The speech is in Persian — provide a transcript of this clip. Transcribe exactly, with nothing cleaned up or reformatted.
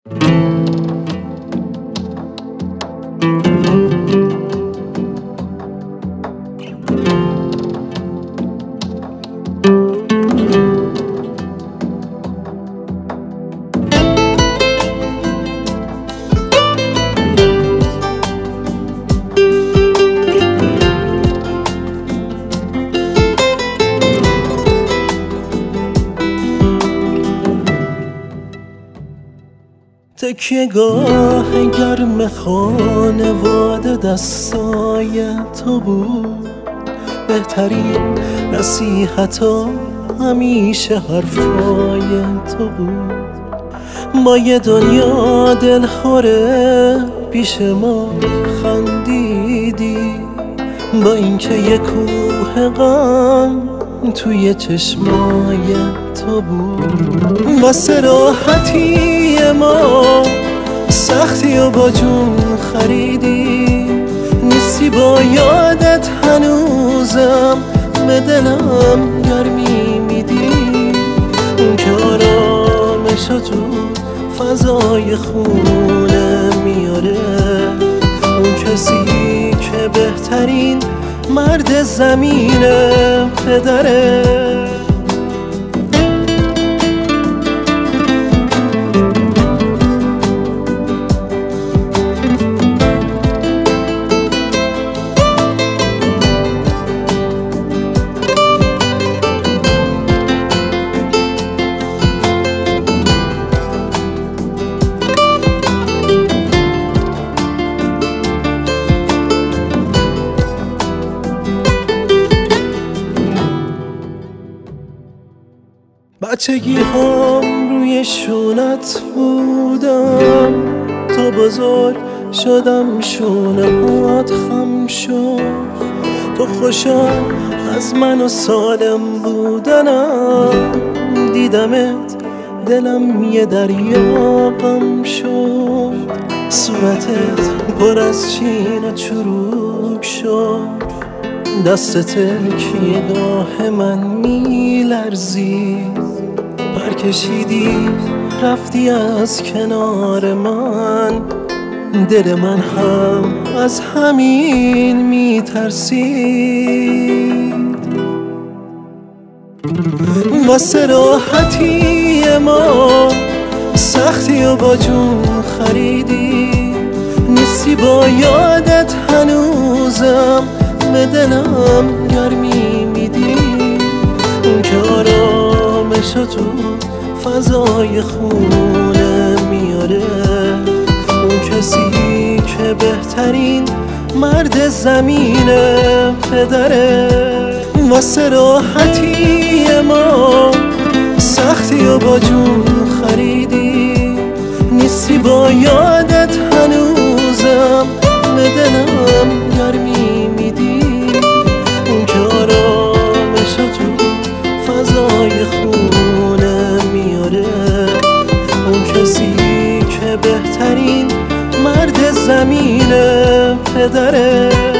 تکیه گاه گرم خانواده دستای تو بود، بهترین نصیحتا همیشه حرفای تو بود. با یه دنیا دلخوره پیش ما خندیدی، با اینکه یه کوه غم توی چشمای تو بود. واسه راحتی ما سختی و با جون خریدی، نیستی با یادت هنوزم به دلم گرمی میدی. اون که آرامشو تو فضای خونه میاره، اون کسی که بهترین مرد زمینه پدره. بچگی هم روی شونت بودم، تا بزرگ شدم شونه هات خم شد. تو خوشم از من و سالم بودنم، دیدمت دلم یه دریا غم شد. صورتت پر از چین و چروک شد، دست تکیه‌گاه من میلرزید. پر کشیدی رفتی از کنار من، دل من هم از همین میترسید. واسه راحتی ما سختی و با جون خریدی، نیستی با یادت هنوزم به دلم گرمی میدی. اون که آرامشو تو فضای خونه میاره، اون کسی که بهترین مرد زمینه پدره. واسه راحتی ما سختی و با جون خریدی، نیستی با یادت هنوزم به دلم گرمی میدی. اون که آرامشو تو فضای خونه میاره، اون کسی که بهترین مرد زمینه پدره.